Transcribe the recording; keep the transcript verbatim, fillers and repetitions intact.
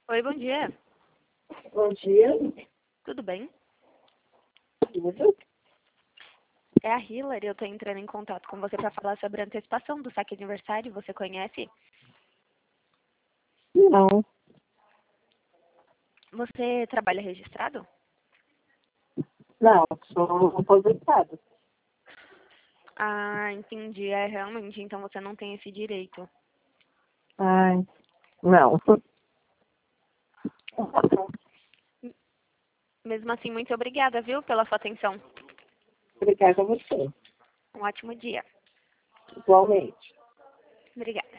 Oi, bom dia. Bom dia. Tudo bem? Tudo? É a Hillary, eu tô entrando em contato com você para falar sobre a antecipação do saque aniversário. Você conhece? Não. Você trabalha registrado? Não, sou aposentado. Ah, entendi. É realmente, então você não tem esse direito. Ai, não. Mesmo assim, muito obrigada, viu, pela sua atenção. Obrigada a você. Um ótimo dia. Igualmente. Obrigada.